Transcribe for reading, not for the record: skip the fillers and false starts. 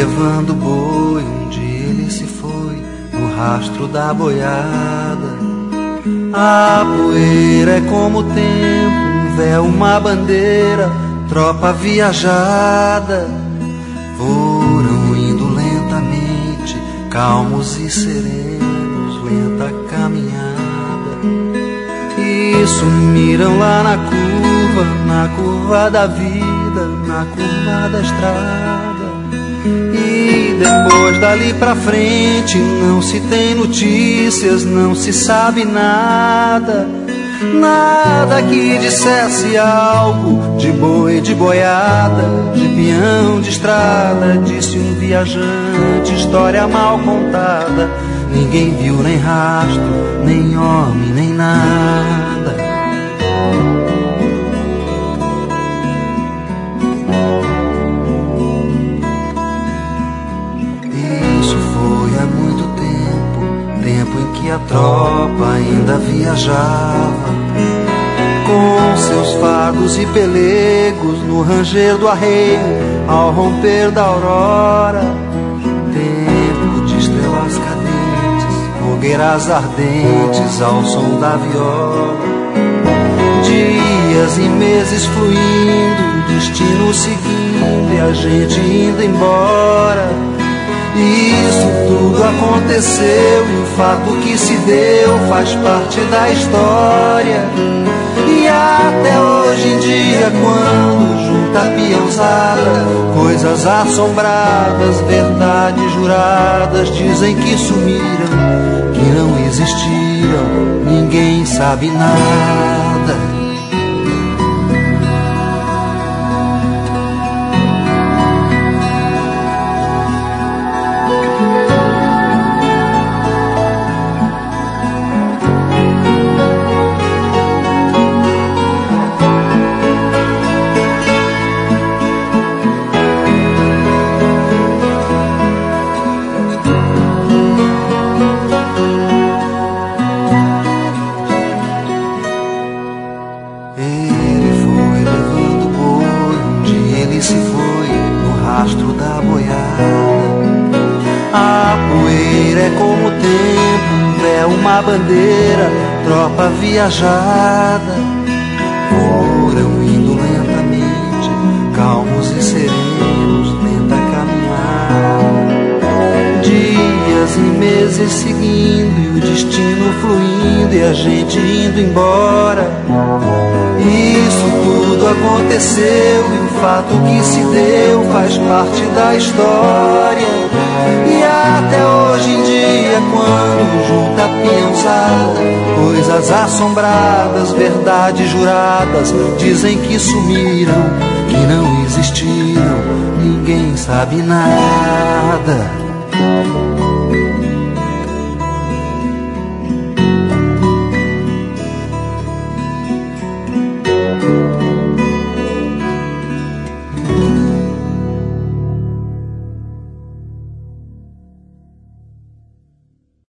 levando boi, um dia ele se foi no rastro da boiada. A poeira é como o tempo, um véu, uma bandeira, tropa viajada. Foram indo lentamente, calmos e serenos, lenta caminhada. E sumiram lá na curva da vida, na curva da estrada. E depois dali pra frente não se tem notícias, não se sabe nada. Nada que dissesse algo de boi, de boiada, de peão, de estrada. Disse um viajante, história mal contada. Ninguém viu nem rastro, nem homem, nem nada. Isso foi há muito tempo, tempo em que a tropa ainda viajava, com seus fardos e pelegos no ranger do arreio, ao romper da aurora. Tempo de estrelas cadentes, fogueiras ardentes ao som da viola. Dias e meses fluindo, destino seguindo e a gente indo embora. Isso tudo aconteceu e o fato que se deu faz parte da história. E até hoje em dia, quando junta a peãozada, coisas assombradas, verdades juradas, dizem que sumiram, que não existiram, ninguém sabe nada. Uma bandeira, tropa viajada. Foram indo lentamente, calmos e serenos, lenta caminhada. Dias e meses seguindo e o destino fluindo e a gente indo embora. Isso tudo aconteceu e o fato que se deu faz parte da história. E até hoje em dia, quando junta a peãozada, coisas assombradas, verdades juradas, dizem que sumiram, que não existiram, ninguém sabe nada.